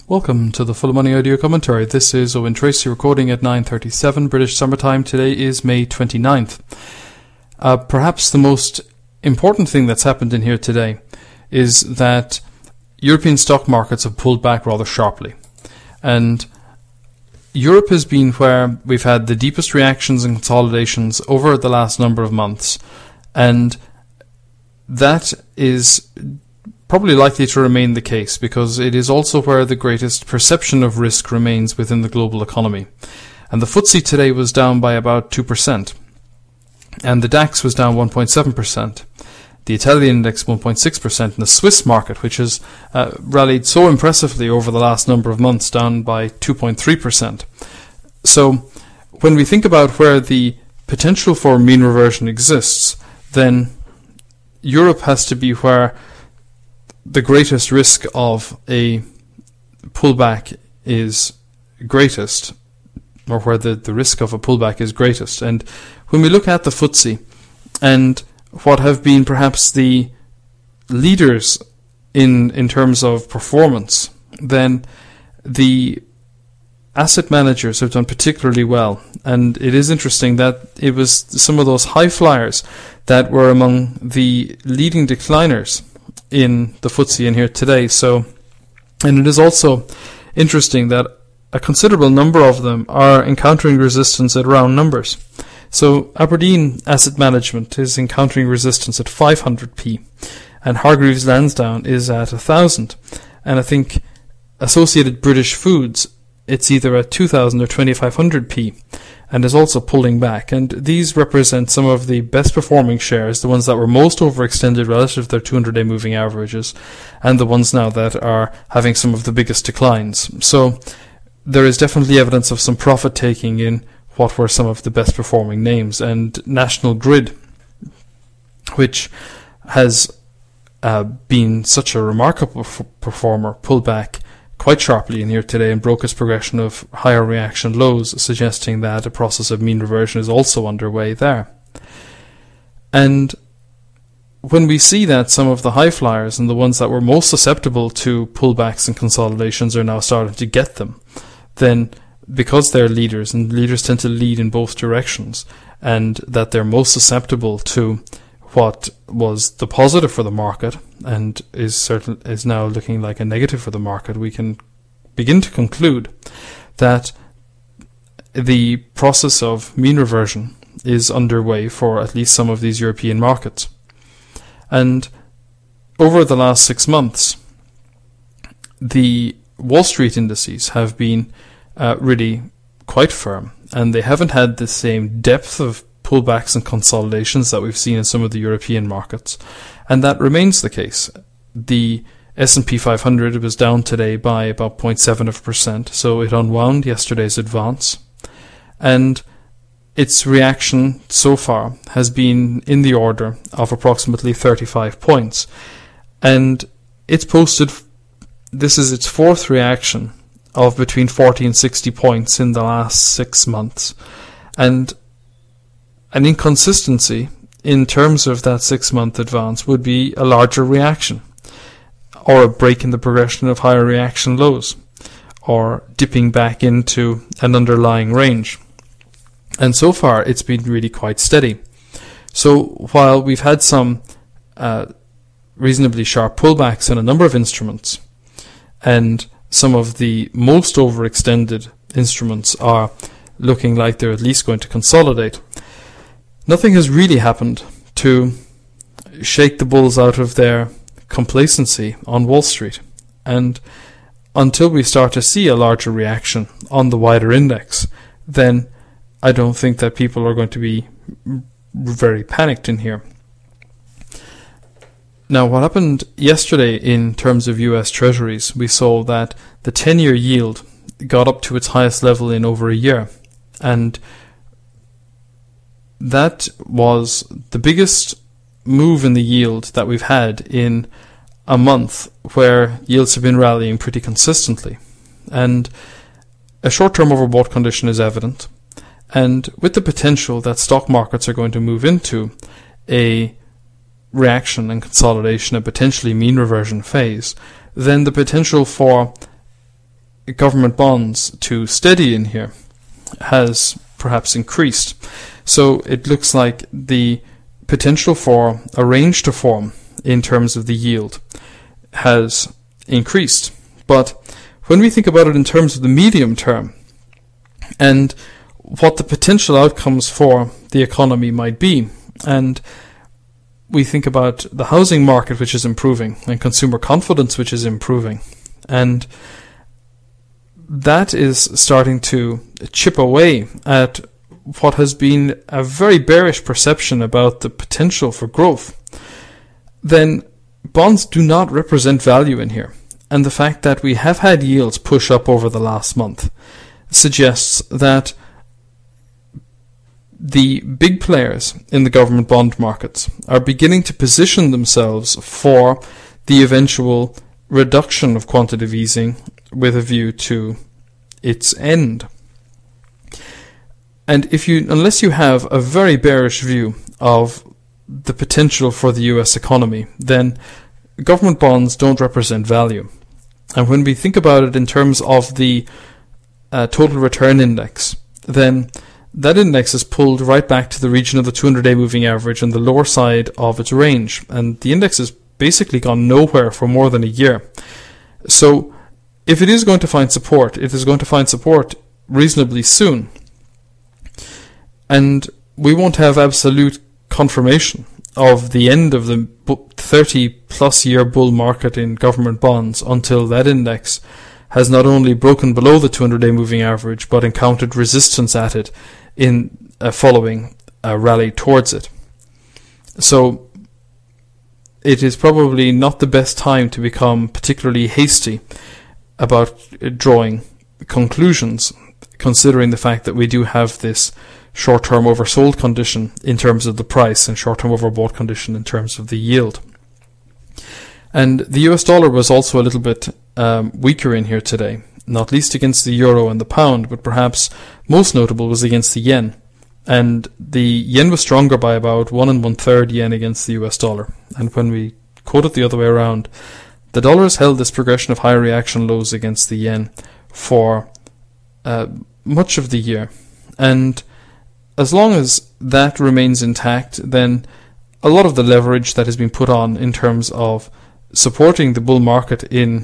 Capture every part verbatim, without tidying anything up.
Welcome to the Full Money Audio Commentary. This is Owen Tracy recording at nine thirty-seven British Summertime. Today is May twenty-ninth. Uh, perhaps the most important thing that's happened in here today is that European stock markets have pulled back rather sharply. And Europe has been where we've had the deepest reactions and consolidations over the last number of months. And that is probably likely to remain the case because it is also where the greatest perception of risk remains within the global economy. And the F T S E today was down by about two percent. And the DAX was down one point seven percent. The Italian index one point six percent. And the Swiss market, which has uh, rallied so impressively over the last number of months, down by two point three percent. So when we think about where the potential for mean reversion exists, then Europe has to be where the greatest risk of a pullback is greatest, or where the, the risk of a pullback is greatest. And when we look at the F T S E and what have been perhaps the leaders in in terms of performance, then the asset managers have done particularly well. And it is interesting that it was some of those high flyers that were among the leading decliners in the F T S E in here today. So, and it is also interesting that a considerable number of them are encountering resistance at round numbers. So Aberdeen Asset Management is encountering resistance at five hundred p, and Hargreaves Lansdown is at one thousand. And I think Associated British Foods, it's either at two thousand or twenty-five hundred p, and is also pulling back. And these represent some of the best performing shares, the ones that were most overextended relative to their two hundred day moving averages, and the ones now that are having some of the biggest declines. So there is definitely evidence of some profit taking in what were some of the best performing names. And National Grid, which has uh, been such a remarkable f- performer, pulled back quite sharply in here today and broke its progression of higher reaction lows, suggesting that a process of mean reversion is also underway there. And when we see that some of the high flyers and the ones that were most susceptible to pullbacks and consolidations are now starting to get them, then because they're leaders, and leaders tend to lead in both directions, and that they're most susceptible to what was the positive for the market and is certain is now looking like a negative for the market, we can begin to conclude that the process of mean reversion is underway for at least some of these European markets. And over the last six months, the Wall Street indices have been uh, really quite firm, and they haven't had the same depth of pullbacks and consolidations that we've seen in some of the European markets, and that remains the case. The S and P five hundred was down today by about zero point seven percent, so it unwound yesterday's advance, and its reaction so far has been in the order of approximately thirty-five points, and it's posted, this is its fourth reaction of between forty and sixty points in the last six months, and an inconsistency in terms of that six-month advance would be a larger reaction, or a break in the progression of higher reaction lows, or dipping back into an underlying range. And so far, it's been really quite steady. So while we've had some uh, reasonably sharp pullbacks in a number of instruments, and some of the most overextended instruments are looking like they're at least going to consolidate, nothing has really happened to shake the bulls out of their complacency on Wall Street. And until we start to see a larger reaction on the wider index, then I don't think that people are going to be very panicked in here. Now, what happened yesterday in terms of U S Treasuries, we saw that the ten-year yield got up to its highest level in over a year. And that was the biggest move in the yield that we've had in a month, where yields have been rallying pretty consistently. And a short-term overbought condition is evident. And with the potential that stock markets are going to move into a reaction and consolidation, a potentially mean reversion phase, then the potential for government bonds to steady in here has perhaps increased. So it looks like the potential for a range to form in terms of the yield has increased. But when we think about it in terms of the medium term and what the potential outcomes for the economy might be, and we think about the housing market, which is improving, and consumer confidence, which is improving, and that is starting to chip away at what has been a very bearish perception about the potential for growth, then bonds do not represent value in here. And the fact that we have had yields push up over the last month suggests that the big players in the government bond markets are beginning to position themselves for the eventual reduction of quantitative easing with a view to its end. And if you, unless you have a very bearish view of the potential for the U S economy, then government bonds don't represent value. And when we think about it in terms of the uh, total return index, then that index is pulled right back to the region of the two hundred day moving average on the lower side of its range. And the index has basically gone nowhere for more than a year. So if it is going to find support, it is going to find support reasonably soon. And we won't have absolute confirmation of the end of the thirty plus year bull market in government bonds until that index has not only broken below the two hundred day moving average but encountered resistance at it in uh, following a rally towards it. So it is probably not the best time to become particularly hasty about drawing conclusions, considering the fact that we do have this short-term oversold condition in terms of the price and short-term overbought condition in terms of the yield. And the U S dollar was also a little bit um, weaker in here today, not least against the euro and the pound, but perhaps most notable was against the yen. And the yen was stronger by about one and one third yen against the U S dollar. And when we quote it the other way around, the dollar has held this progression of high reaction lows against the yen for uh, much of the year. And as long as that remains intact, then a lot of the leverage that has been put on in terms of supporting the bull market in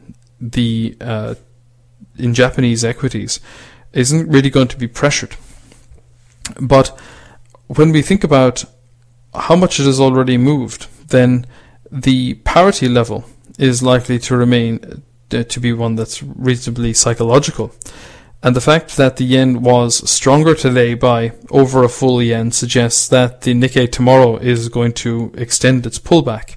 the uh, in Japanese equities isn't really going to be pressured. But when we think about how much it has already moved, then the parity level is likely to remain uh, to be one that's reasonably psychological. And the fact that the yen was stronger today by over a full yen suggests that the Nikkei tomorrow is going to extend its pullback.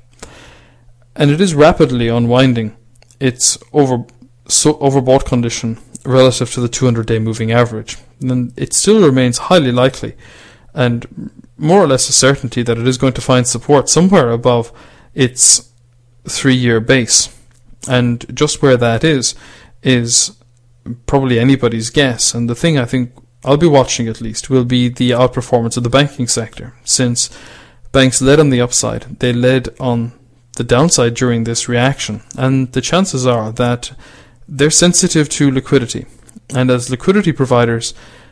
And it is rapidly unwinding its over so overbought condition relative to the two hundred day moving average. And it still remains highly likely and more or less a certainty that it is going to find support somewhere above its three-year base. And just where that is, is probably anybody's guess. And the thing I think I'll be watching at least will be the outperformance of the banking sector, since banks led on the upside. They led on the downside during this reaction, and the chances are that they're sensitive to liquidity, and as liquidity providers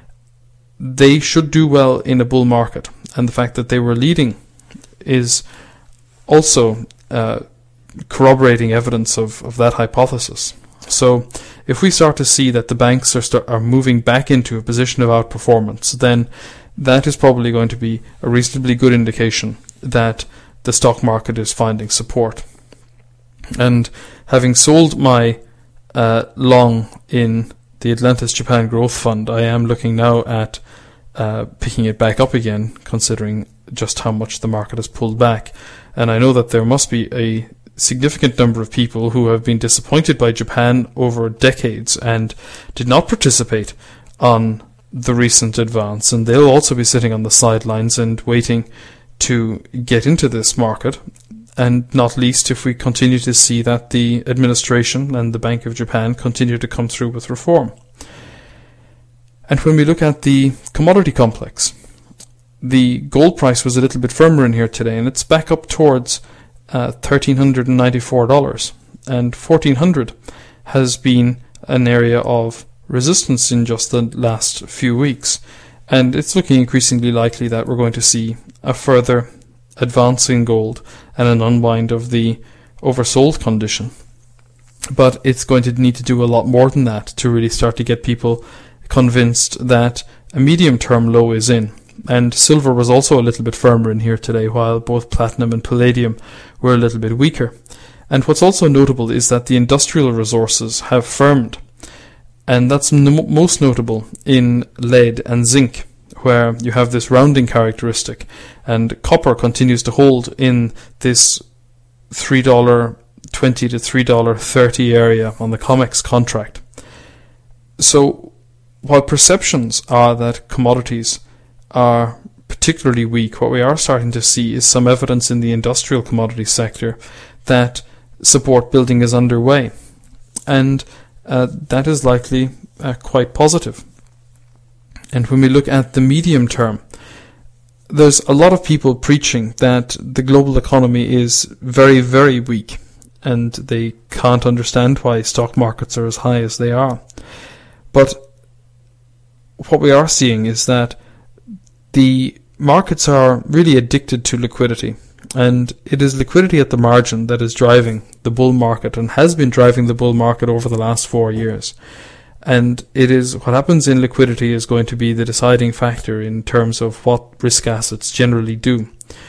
they should do well in a bull market, and the fact that they were leading is also uh, corroborating evidence of, of that hypothesis. So if we start to see that the banks are start, are moving back into a position of outperformance, then that is probably going to be a reasonably good indication that the stock market is finding support. And having sold my uh, long in the Atlantis Japan Growth Fund, I am looking now at uh, picking it back up again, considering just how much the market has pulled back. And I know that there must be a significant number of people who have been disappointed by Japan over decades and did not participate on the recent advance, and they'll also be sitting on the sidelines and waiting to get into this market, and not least if we continue to see that the administration and the Bank of Japan continue to come through with reform. And when we look at the commodity complex, the gold price was a little bit firmer in here today, and it's back up towards uh, one thousand three hundred ninety-four dollars, and fourteen hundred has been an area of resistance in just the last few weeks. And it's looking increasingly likely that we're going to see a further advance in gold and an unwind of the oversold condition. But it's going to need to do a lot more than that to really start to get people convinced that a medium-term low is in. And silver was also a little bit firmer in here today, while both platinum and palladium were a little bit weaker. And what's also notable is that the industrial resources have firmed. And that's n- most notable in lead and zinc, where you have this rounding characteristic. And copper continues to hold in this three dollars twenty to three dollars thirty area on the COMEX contract. So while perceptions are that commodities are particularly weak, what we are starting to see is some evidence in the industrial commodity sector that support building is underway. And uh, that is likely uh, quite positive. And when we look at the medium term, there's a lot of people preaching that the global economy is very, very weak, and they can't understand why stock markets are as high as they are. But what we are seeing is that the markets are really addicted to liquidity, and it is liquidity at the margin that is driving the bull market and has been driving the bull market over the last four years. And it is what happens in liquidity is going to be the deciding factor in terms of what risk assets generally do.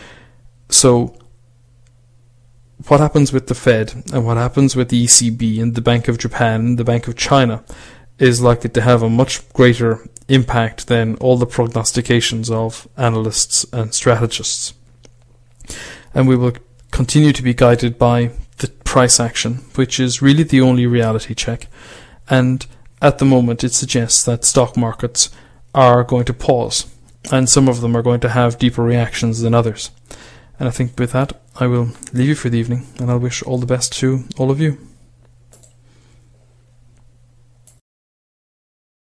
So what happens with the Fed and what happens with the E C B and the Bank of Japan and the Bank of China is likely to have a much greater impact than all the prognostications of analysts and strategists. And we will continue to be guided by the price action, which is really the only reality check. And at the moment, it suggests that stock markets are going to pause, and some of them are going to have deeper reactions than others. And I think with that, I will leave you for the evening, and I'll wish all the best to all of you.